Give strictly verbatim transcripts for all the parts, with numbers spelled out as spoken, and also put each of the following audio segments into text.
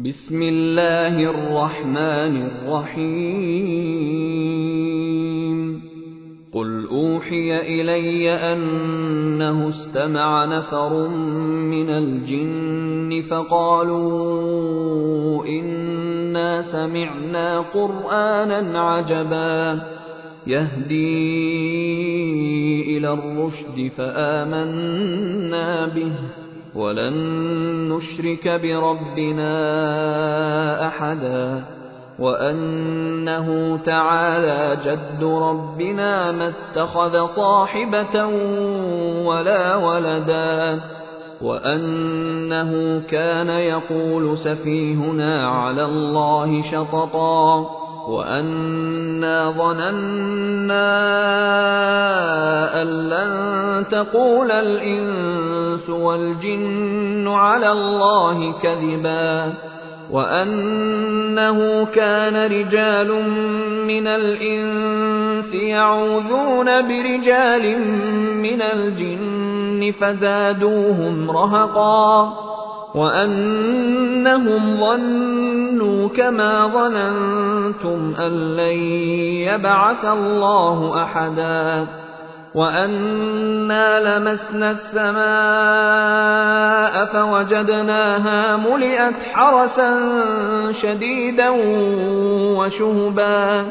بسم الله الرحمن الرحيم قل أوحي إلي أنه استمع نفر من الجن فقالوا إنا سمعنا قرآنا عجبا يهدي إلى الرشد فآمنا به ولن نشرك بربنا أحدا وأنه تعالى جد ربنا ما اتخذ صاحبة ولا ولدا وأنه كان يقول سفيهنا على الله شططا وأنا ظننا أن لن تقول الإنس والجن على الله كذبا وأنه كان رجال من الإنس يعوذون برجال من الجن فزادوهم رهقا وأنهم ظنوا كما ظننتم أن لن يبعث الله أحدا وأنا لمسنا السماء فوجدناها ملئت حرسا شديدا وشهبا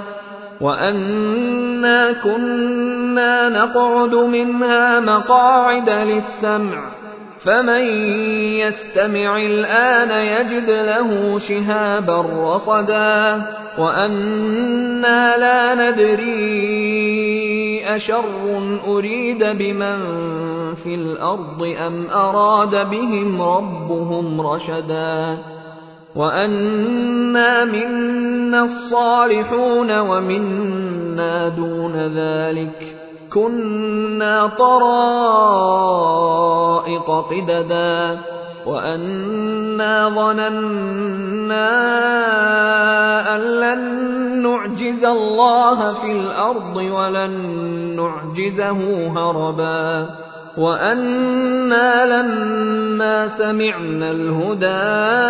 وأنا كنا نقعد منها مقاعد للسمع فمن يستمع الآن يجد له شهابا رصدا وأنا لا ندري أشر أريد بمن في الأرض أم أراد بهم ربهم رشدا وأنا منا الصالحون ومنا دون ذلك كنا طرائق قددا وأنا ظننا أن لن نعجز الله في الأرض ولن نعجزه هربا وأنا لما سمعنا الهدى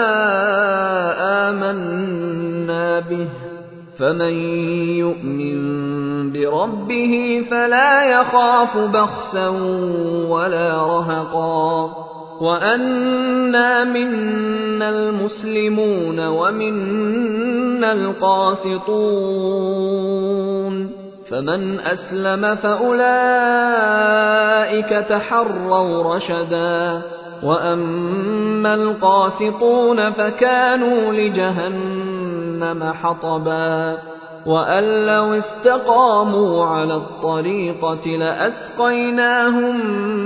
آمنا به فمن يؤمن بربه فلا يخاف بخسا ولا رهقا وأنا منا المسلمون ومنا القاسطون فمن أسلم فأولئك تحروا رشدا وأما القاسطون فكانوا لجهنم حطبا وأن لو استقاموا على الطريقة لأسقيناهم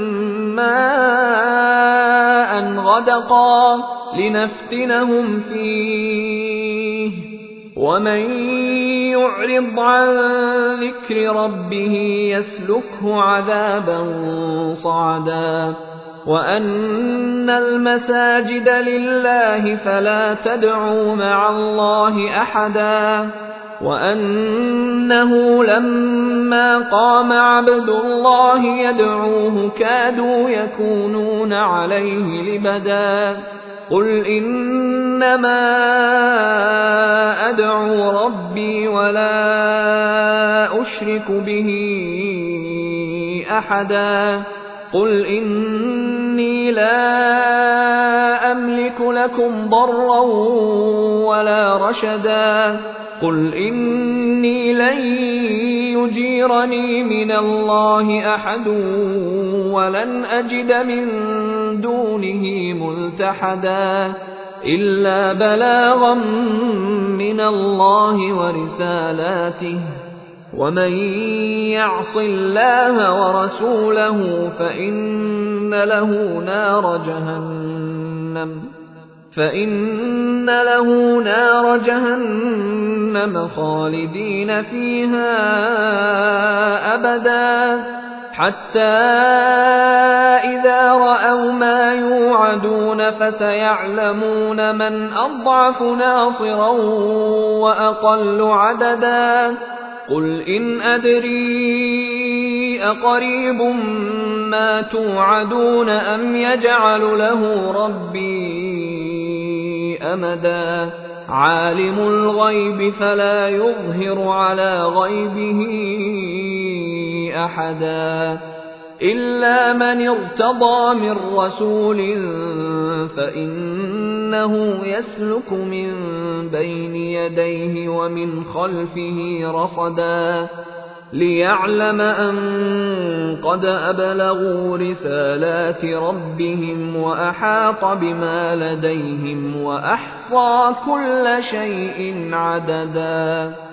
ماء غدقا لنفتنهم فيه ومن يعرض عن ذكر ربه يسلكه عذابا صعدا وأن المساجد لله فلا تدعوا مع الله أحدا وأنه لما قام عبد الله يدعوه كادوا يكونون عليه لبدا قل إنما أدعو ربي ولا أشرك به أحدا قل إني لا أملك لكم ضرا ولا رشدا قل إني لن يجيرني من الله أحد ولن أجد من دونه ملتحدا إلا بلاغا من الله ورسالاته ومن يعص الله ورسوله فإن له نار جهنم فإن له نار جهنم خالدين فيها أبدا حتى إذا رأوا ما يوعدون فسيعلمون من أضعف ناصرا وأقل عددا قل إن أدري أقريب ما توعدون أم يجعل له ربي أمدا عالم الغيب فلا يظهر على غيبه أحدا إلا من ارتضى من رسول فإنه يسلك من بين يديه ومن خلفه رصدا ليعلم أن قد أبلغوا رسالات ربهم وأحاط بما لديهم وأحصى كل شيء عددا